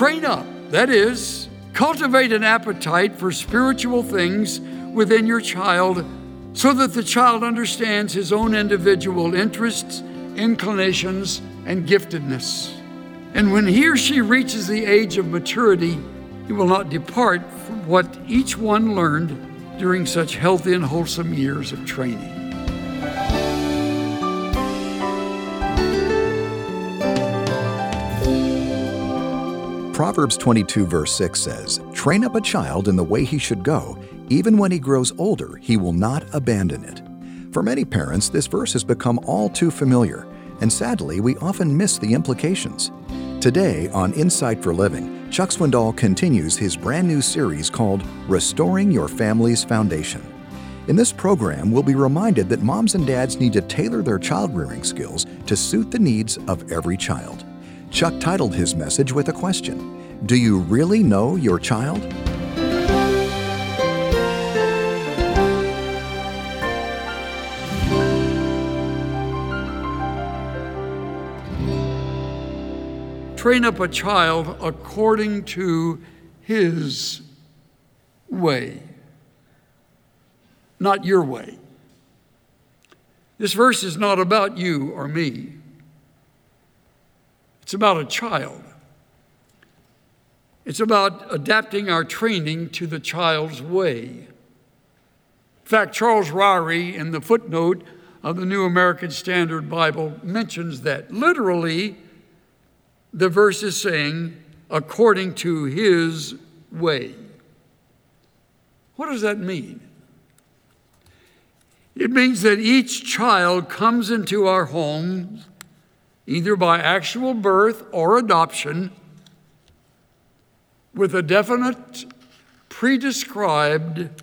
Train up, that is, cultivate an appetite for spiritual things within your child so that the child understands his own individual interests, inclinations, and giftedness. And when he or she reaches the age of maturity, he will not depart from what each one learned during such healthy and wholesome years of training. Proverbs 22 verse 6 says, "Train up a child in the way he should go. Even when he grows older, he will not abandon it." For many parents, this verse has become all too familiar, and sadly, we often miss the implications. Today on Insight for Living, Chuck Swindoll continues his brand new series called Restoring Your Family's Foundation. In this program, we'll be reminded that moms and dads need to tailor their child-rearing skills to suit the needs of every child. Chuck titled his message with a question: Do you really know your child? Train up a child according to his way, not your way. This verse is not about you or me. It's about a child. It's about adapting our training to the child's way. In fact, Charles Ryrie, in the footnote of the New American Standard Bible, mentions that literally the verse is saying, according to his way. What does that mean? It means that each child comes into our homes either by actual birth or adoption with a definite, prescribed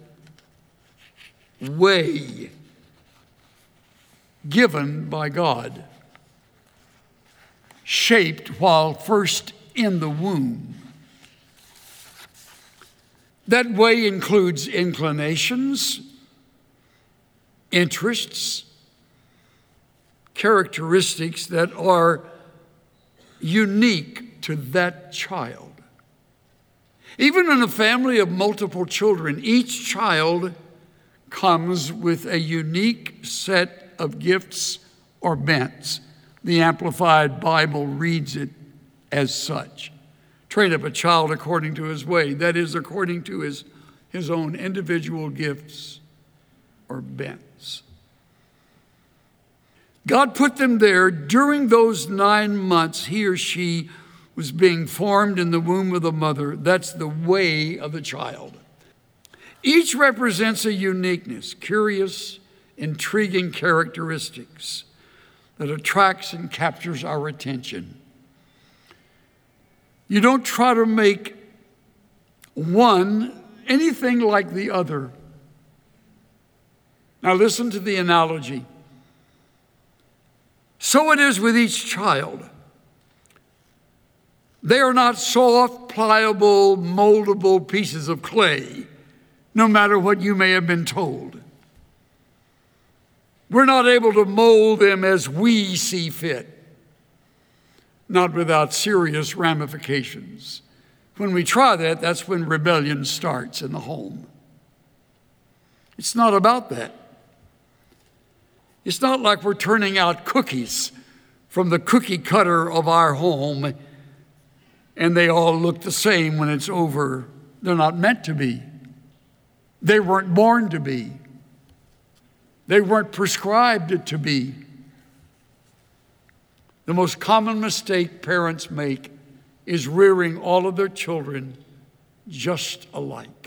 way given by God, shaped while first in the womb. That way includes inclinations, interests, characteristics that are unique to that child. Even in a family of multiple children, each child comes with a unique set of gifts or bents. The Amplified Bible reads it as such. Train up a child according to his way, that is, according to his own individual gifts or bents. God put them there during those 9 months he or she was being formed in the womb of the mother. That's the way of the child. Each represents a uniqueness, curious, intriguing characteristics that attracts and captures our attention. You don't try to make one anything like the other. Now listen to the analogy. So it is with each child. They are not soft, pliable, moldable pieces of clay, no matter what you may have been told. We're not able to mold them as we see fit, not without serious ramifications. When we try that, that's when rebellion starts in the home. It's not about that. It's not like we're turning out cookies from the cookie cutter of our home and they all look the same when it's over. They're not meant to be. They weren't born to be. They weren't prescribed to be. The most common mistake parents make is rearing all of their children just alike.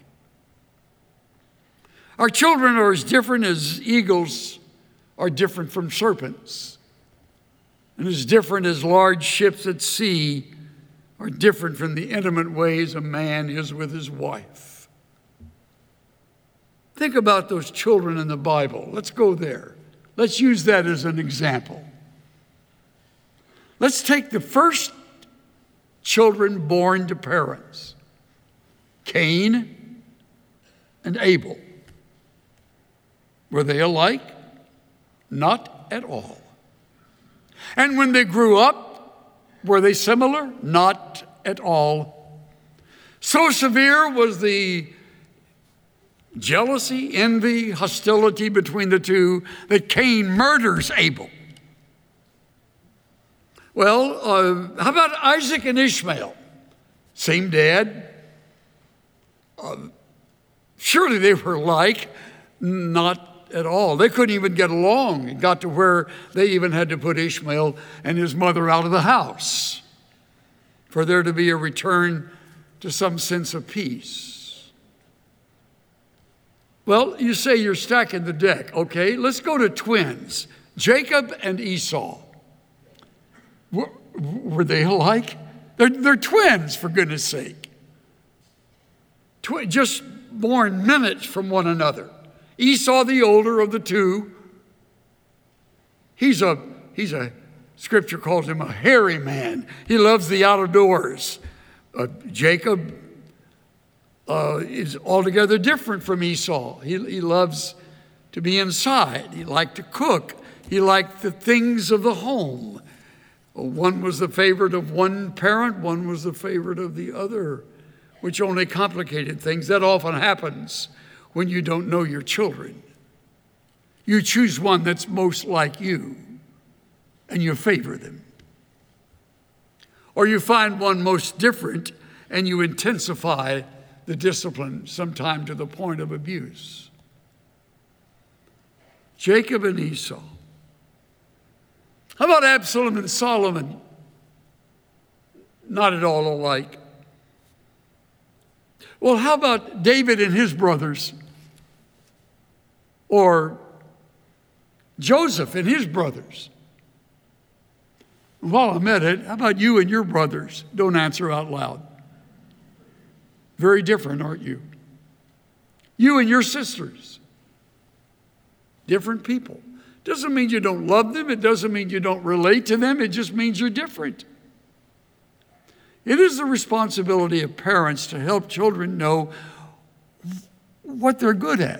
Our children are as different as eagles are different from serpents, and as different as large ships at sea are different from the intimate ways a man is with his wife. Think about those children in the Bible. Let's go there. Let's use that as an example. Let's take the first children born to parents, Cain and Abel. Were they alike? Not at all. And when they grew up, were they similar? Not at all So severe was the jealousy, envy, hostility between the two that Cain murders Abel. Well, how about Isaac and Ishmael? Same dad. Surely they were alike. Not at all. They couldn't even get along. It got to where they even had to put Ishmael and his mother out of the house for there to be a return to some sense of peace. Well, you say you're stacking the deck. Okay, let's go to twins, Jacob and Esau. Were they alike? They're twins, for goodness sake. Just born minutes from one another. Esau, the older of the two, he's a Scripture calls him a hairy man. He loves the outdoors. Jacob is altogether different from Esau. He loves to be inside. He liked to cook. He liked the things of the home. One was the favorite of one parent, one was the favorite of the other, which only complicated things. That often happens when you don't know your children. You choose one that's most like you, and you favor them. Or you find one most different, and you intensify the discipline, sometime to the point of abuse. Jacob and Esau. How about Absalom and Solomon? Not at all alike. Well, how about David and his brothers? Or Joseph and his brothers? While I'm at it, how about you and your brothers? Don't answer out loud. Very different, aren't you? You and your sisters. Different people. Doesn't mean you don't love them. It doesn't mean you don't relate to them. It just means you're different. It is the responsibility of parents to help children know what they're good at,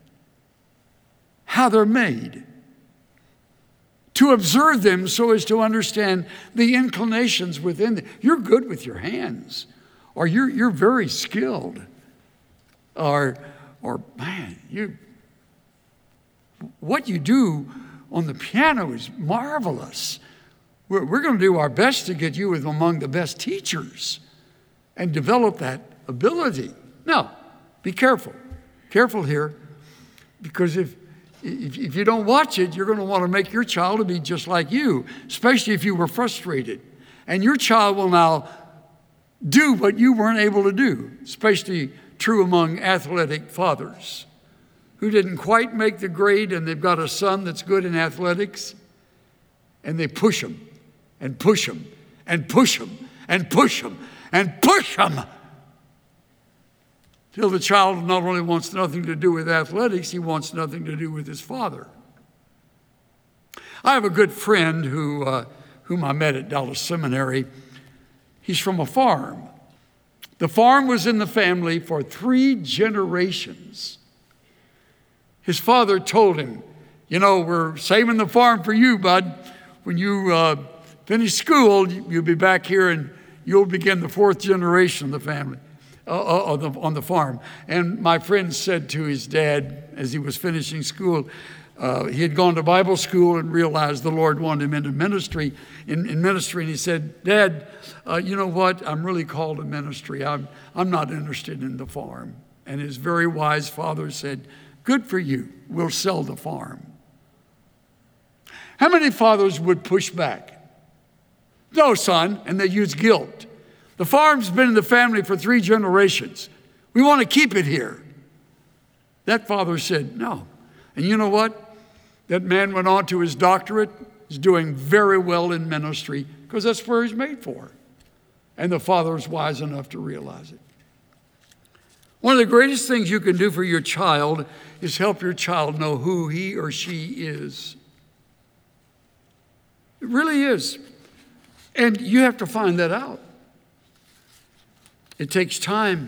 how they're made, to observe them so as to understand the inclinations within them. You're good with your hands, or you're very skilled, or man, what you do on the piano is marvelous. We're going to do our best to get you among the best teachers and develop that ability. Now, be careful. Careful here, because if you don't watch it, you're going to want to make your child to be just like you, especially if you were frustrated. And your child will now do what you weren't able to do, especially true among athletic fathers who didn't quite make the grade, and they've got a son that's good in athletics, and they push him and push him and push him and push him and push him till the child not only wants nothing to do with athletics, he wants nothing to do with his father. I have a good friend whom I met at Dallas Seminary. He's from a farm. The farm was in the family for 3 generations. His father told him, we're saving the farm for you, bud. When you finish school, you'll be back here and you'll begin the 4th generation of the family on the farm. And my friend said to his dad as he was finishing school, he had gone to Bible school and realized the Lord wanted him into ministry, in ministry. And he said, Dad, you know what? I'm really called to ministry. I'm not interested in the farm. And his very wise father said, good for you. We'll sell the farm. How many fathers would push back? No, son. And they use guilt. The farm's been in the family for 3 generations. We want to keep it here. That father said, no. And you know what? That man went on to his doctorate. He's doing very well in ministry because that's where he's made for. And the father was wise enough to realize it. One of the greatest things you can do for your child is help your child know who he or she is. It really is. And you have to find that out. It takes time.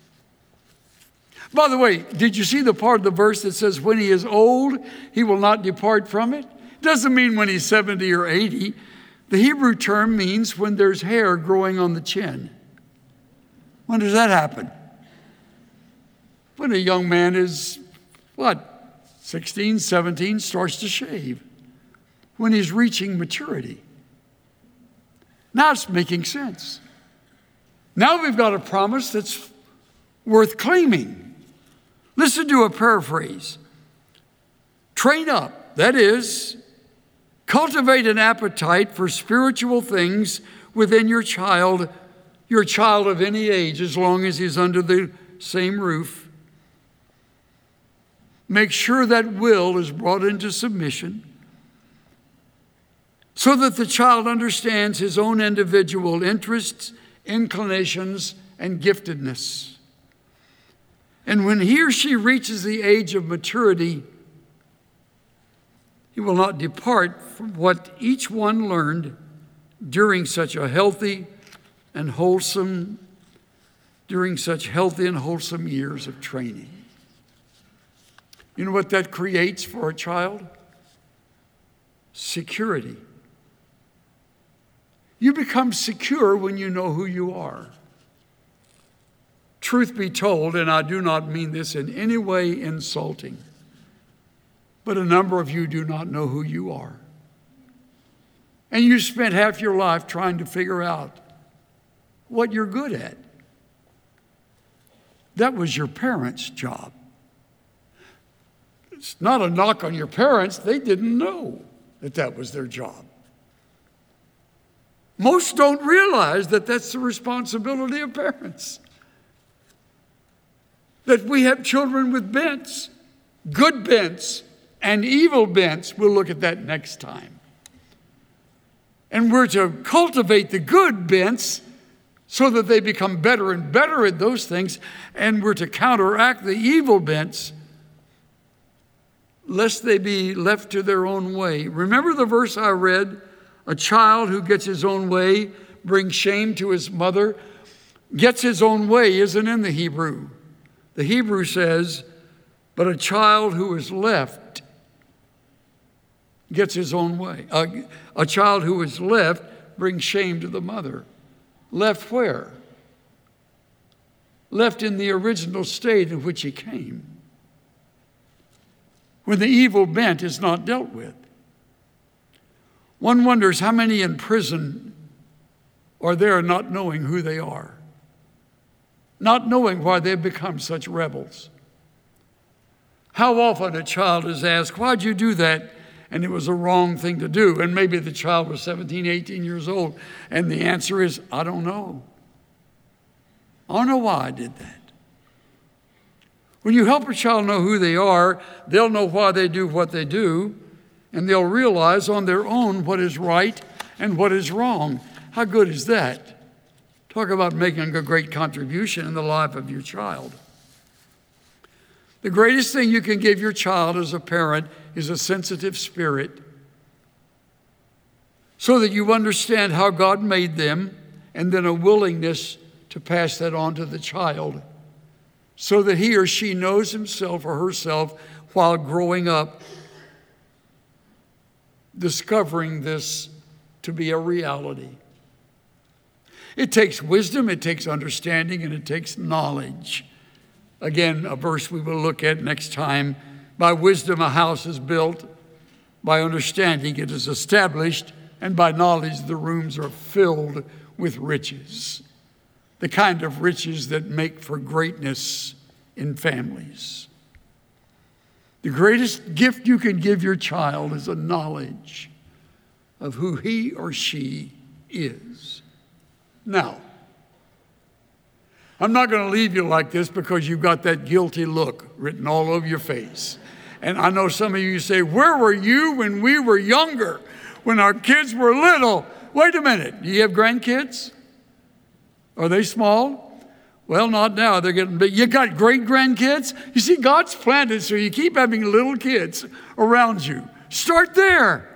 By the way, did you see the part of the verse that says, when he is old, he will not depart from it? It doesn't mean when he's 70 or 80. The Hebrew term means when there's hair growing on the chin. When does that happen? When a young man is, 16, 17, starts to shave. When he's reaching maturity. Now it's making sense. Now we've got a promise that's worth claiming. Listen to a paraphrase. Train up, that is, cultivate an appetite for spiritual things within your child of any age, as long as he's under the same roof. Make sure that will is brought into submission so that the child understands his own individual interests, inclinations, and giftedness. And when he or she reaches the age of maturity, he will not depart from what each one learned during such healthy and wholesome years of training. You know what that creates for a child? Security. You become secure when you know who you are. Truth be told, and I do not mean this in any way insulting, but a number of you do not know who you are. And you spent half your life trying to figure out what you're good at. That was your parents' job. It's not a knock on your parents. They didn't know that was their job. Most don't realize that that's the responsibility of parents. That we have children with bents, good bents and evil bents. We'll look at that next time. And we're to cultivate the good bents so that they become better and better at those things. And we're to counteract the evil bents lest they be left to their own way. Remember the verse I read? A child who gets his own way brings shame to his mother. Gets his own way isn't in the Hebrew. The Hebrew says, but a child who is left gets his own way. A child who is left brings shame to the mother. Left where? Left in the original state in which he came, when the evil bent is not dealt with. One wonders how many in prison are there not knowing who they are, not knowing why they've become such rebels. How often a child is asked, why'd you do that? And it was a wrong thing to do. And maybe the child was 17, 18 years old. And the answer is, I don't know. I don't know why I did that. When you help a child know who they are, they'll know why they do what they do. And they'll realize on their own what is right and what is wrong. How good is that? Talk about making a great contribution in the life of your child. The greatest thing you can give your child as a parent is a sensitive spirit, so that you understand how God made them, and then a willingness to pass that on to the child, so that he or she knows himself or herself while growing up, discovering this to be a reality. It takes wisdom, it takes understanding, and it takes knowledge. Again, a verse we will look at next time. By wisdom a house is built, by understanding it is established, and by knowledge the rooms are filled with riches. The kind of riches that make for greatness in families. The greatest gift you can give your child is a knowledge of who he or she is. Now, I'm not going to leave you like this because you've got that guilty look written all over your face. And I know some of you say, where were you when we were younger, when our kids were little? Wait a minute, do you have grandkids? Are they small? Well, not now, they're getting big. You got great grandkids? You see, God's planned it so you keep having little kids around you. Start there.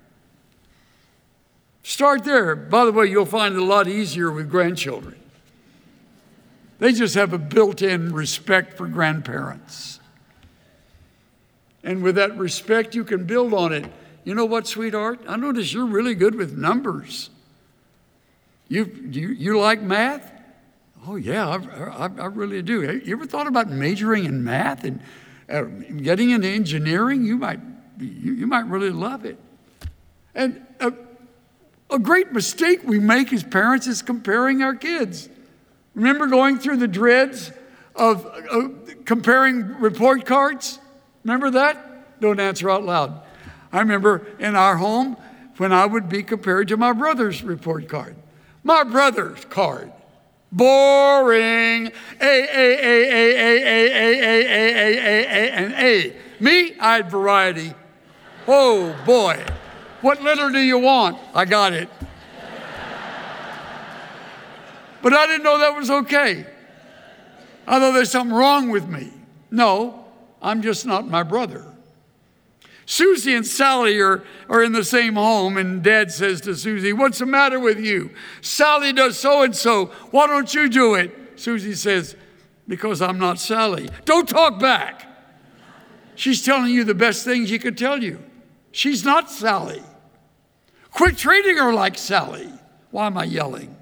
Start there. By the way, you'll find it a lot easier with grandchildren. They just have a built-in respect for grandparents. And with that respect, you can build on it. You know what, sweetheart? I notice you're really good with numbers. You like math? Oh, yeah, I really do. You ever thought about majoring in math and getting into engineering? You might really love it. And a great mistake we make as parents is comparing our kids. Remember going through the dreads of comparing report cards? Remember that? Don't answer out loud. I remember in our home when I would be compared to my brother's report card. My brother's card. Boring. A, and A. Me, I had variety. Oh, boy. What letter do you want? I got it. But I didn't know that was okay. I thought there's something wrong with me. No, I'm just not my brother. Susie and Sally are in the same home, and Dad says to Susie, "What's the matter with you? Sally does so-and-so. Why don't you do it?" Susie says, "Because I'm not Sally." Don't talk back. She's telling you the best things she could tell you. She's not Sally. Quit treating her like Sally. Why am I yelling?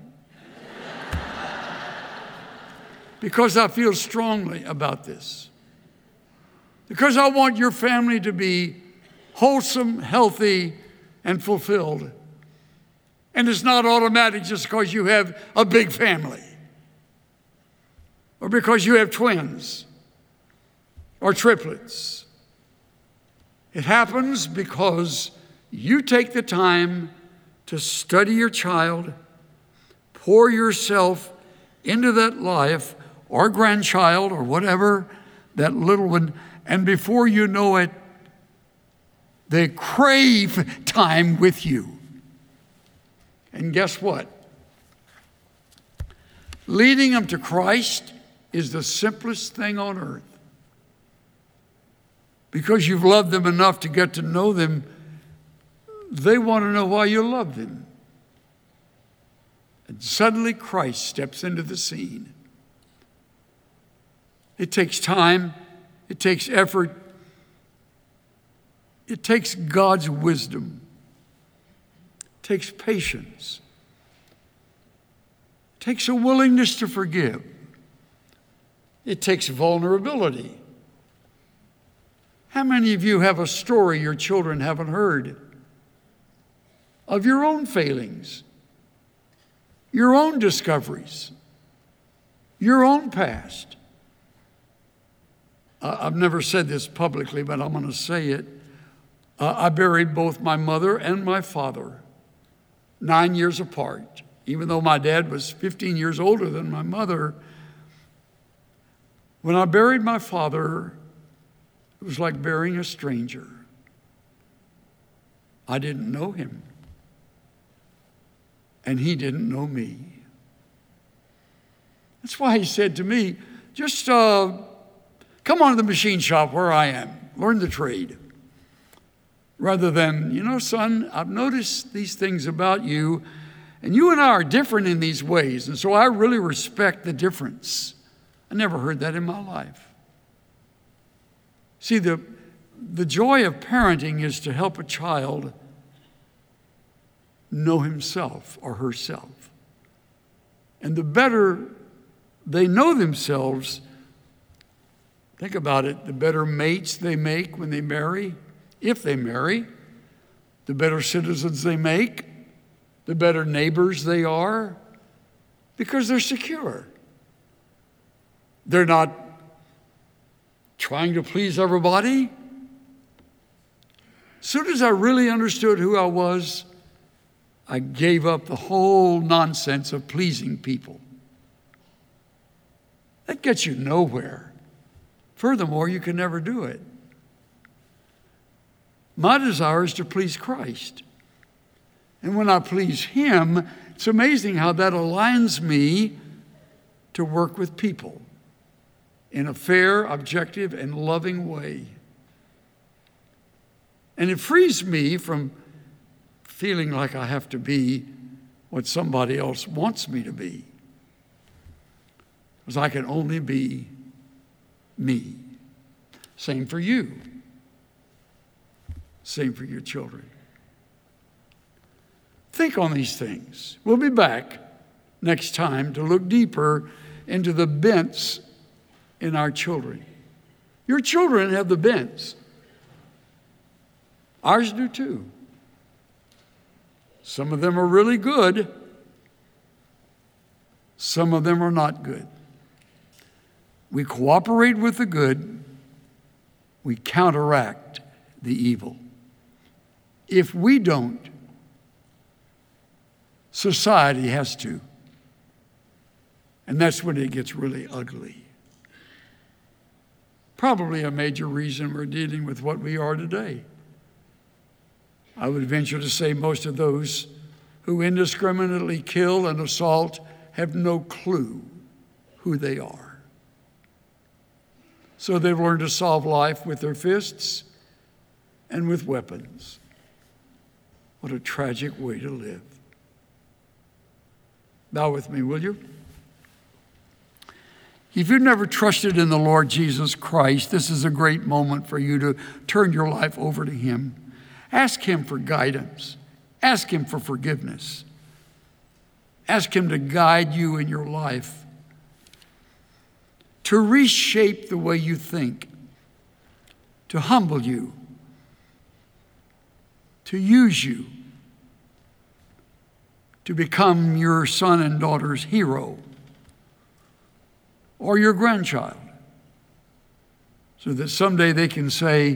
Because I feel strongly about this. Because I want your family to be wholesome, healthy, and fulfilled. And it's not automatic just because you have a big family or because you have twins or triplets. It happens because you take the time to study your child, pour yourself into that life or grandchild or whatever, that little one, and before you know it, they crave time with you. And guess what? Leading them to Christ is the simplest thing on earth. Because you've loved them enough to get to know them, they want to know why you love them. And suddenly Christ steps into the scene. It takes time. It takes effort. It takes God's wisdom. It takes patience. It takes a willingness to forgive. It takes vulnerability. How many of you have a story your children haven't heard of your own failings, your own discoveries, your own past? I've never said this publicly, but I'm going to say it. I buried both my mother and my father 9 years apart. Even though my dad was 15 years older than my mother, when I buried my father, it was like burying a stranger. I didn't know him, and he didn't know me. That's why he said to me, just come on to the machine shop where I am, learn the trade. Rather than, son, I've noticed these things about you, and you and I are different in these ways, and so I really respect the difference. I never heard that in my life. See, the joy of parenting is to help a child know himself or herself. And the better they know themselves, think about it, the better mates they make when they marry, if they marry, the better citizens they make, the better neighbors they are, because they're secure. They're not trying to please everybody. As soon as I really understood who I was, I gave up the whole nonsense of pleasing people. That gets you nowhere. Furthermore, you can never do it. My desire is to please Christ. And when I please Him, it's amazing how that aligns me to work with people in a fair, objective, and loving way. And it frees me from feeling like I have to be what somebody else wants me to be. Because I can only be me. Same for you. Same for your children. Think on these things. We'll be back next time to look deeper into the bents in our children. Your children have the bents. Ours do too. Some of them are really good. Some of them are not good. We cooperate with the good. We counteract the evil. If we don't, society has to. And that's when it gets really ugly. Probably a major reason we're dealing with what we are today. I would venture to say most of those who indiscriminately kill and assault have no clue who they are. So they've learned to solve life with their fists and with weapons. What a tragic way to live. Bow with me, will you? If you've never trusted in the Lord Jesus Christ, this is a great moment for you to turn your life over to Him. Ask Him for guidance. Ask Him for forgiveness. Ask Him to guide you in your life, to reshape the way you think, to humble you, to use you, to become your son and daughter's hero or your grandchild, so that someday they can say,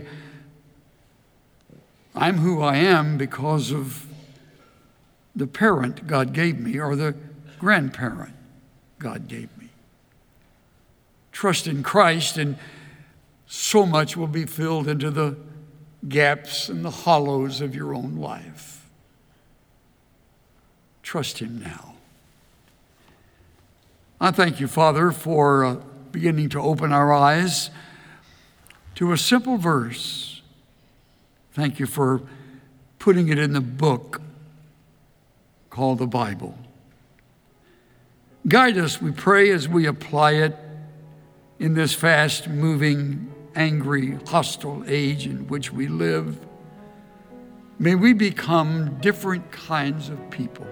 I'm who I am because of the parent God gave me or the grandparent God gave me. Trust in Christ and so much will be filled into the gaps and the hollows of your own life. Trust Him now. I thank you, Father, for beginning to open our eyes to a simple verse. Thank you for putting it in the book called the Bible. Guide us, we pray, as we apply it in this fast-moving, angry, hostile age in which we live. May we become different kinds of people.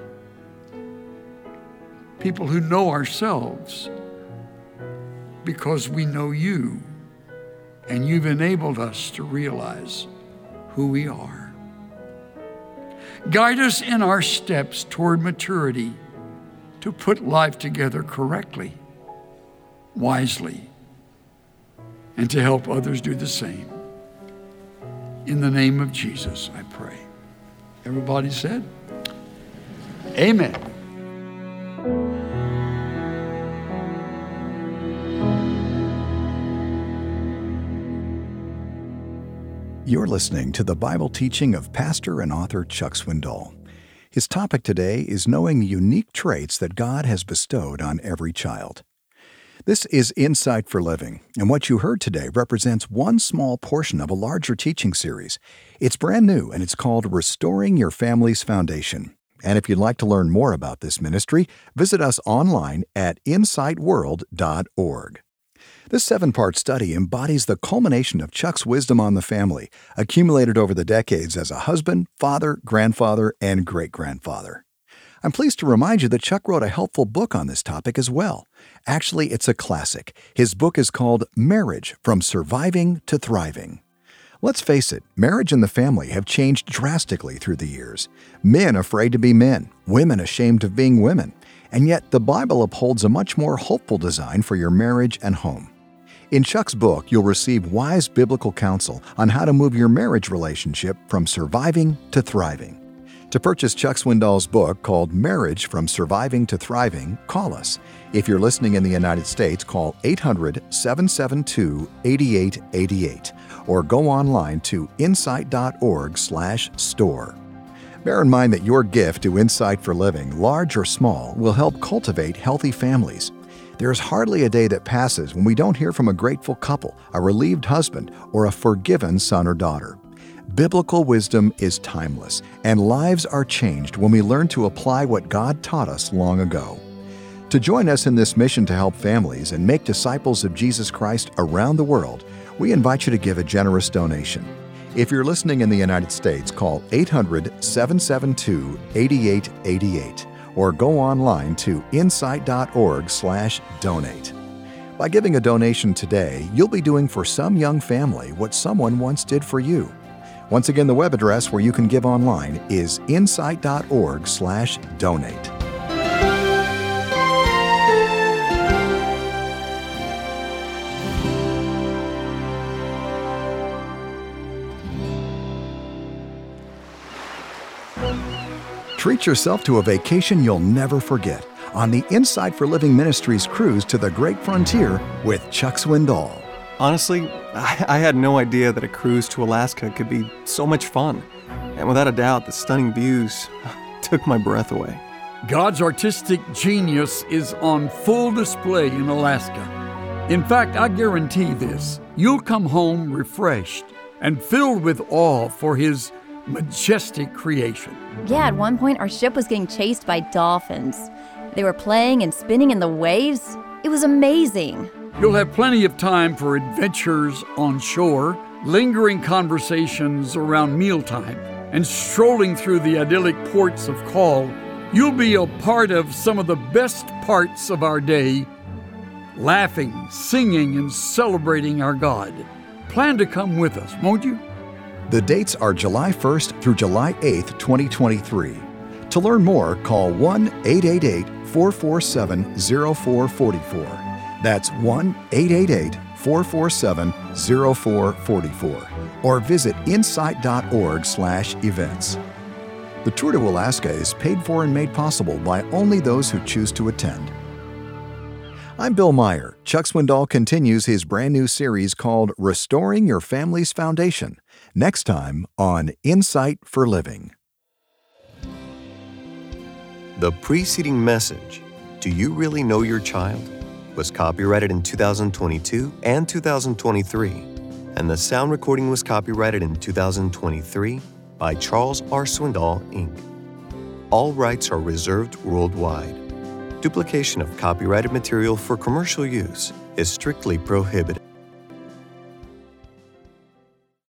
People who know ourselves because we know you, and you've enabled us to realize who we are. Guide us in our steps toward maturity to put life together correctly, wisely, and to help others do the same. In the name of Jesus, I pray. Everybody said, amen. You're listening to the Bible teaching of pastor and author Chuck Swindoll. His topic today is knowing the unique traits that God has bestowed on every child. This is Insight for Living, and what you heard today represents one small portion of a larger teaching series. It's brand new, and it's called Restoring Your Family's Foundation. And if you'd like to learn more about this ministry, visit us online at insightworld.org. This 7-part study embodies the culmination of Chuck's wisdom on the family, accumulated over the decades as a husband, father, grandfather, and great-grandfather. I'm pleased to remind you that Chuck wrote a helpful book on this topic as well. Actually, it's a classic. His book is called Marriage: From Surviving to Thriving. Let's face it, marriage and the family have changed drastically through the years. Men afraid to be men, women ashamed of being women, and yet the Bible upholds a much more hopeful design for your marriage and home. In Chuck's book, you'll receive wise biblical counsel on how to move your marriage relationship from surviving to thriving. To purchase Chuck Swindoll's book called Marriage: From Surviving to Thriving, call us. If you're listening in the United States, call 800-772-8888 or go online to insight.org/store. Bear in mind that your gift to Insight for Living, large or small, will help cultivate healthy families. There's hardly a day that passes when we don't hear from a grateful couple, a relieved husband, or a forgiven son or daughter. Biblical wisdom is timeless, and lives are changed when we learn to apply what God taught us long ago. To join us in this mission to help families and make disciples of Jesus Christ around the world, we invite you to give a generous donation. If you're listening in the United States, call 800-772-8888 or go online to insight.org/donate. By giving a donation today, you'll be doing for some young family what someone once did for you. Once again, the web address where you can give online is insight.org/donate. Treat yourself to a vacation you'll never forget on the Insight for Living Ministries cruise to the Great Frontier with Chuck Swindoll. Honestly, I had no idea that a cruise to Alaska could be so much fun. And without a doubt, the stunning views took my breath away. God's artistic genius is on full display in Alaska. In fact, I guarantee this, you'll come home refreshed and filled with awe for His majestic creation. Yeah, at one point our ship was getting chased by dolphins. They were playing and spinning in the waves. It was amazing. You'll have plenty of time for adventures on shore, lingering conversations around mealtime, and strolling through the idyllic ports of call. You'll be a part of some of the best parts of our day, laughing, singing, and celebrating our God. Plan to come with us, won't you? The dates are July 1st through July 8th, 2023. To learn more, call 1-888-447-0444. That's 1-888-447-0444. Or visit insight.org/events. The tour to Alaska is paid for and made possible by only those who choose to attend. I'm Bill Meyer. Chuck Swindoll continues his brand new series called Restoring Your Family's Foundation, next time on Insight for Living. The preceding message, Do You Really Know Your Child?, was copyrighted in 2022 and 2023, and the sound recording was copyrighted in 2023 by Charles R. Swindoll, Inc. All rights are reserved worldwide. Duplication of copyrighted material for commercial use is strictly prohibited.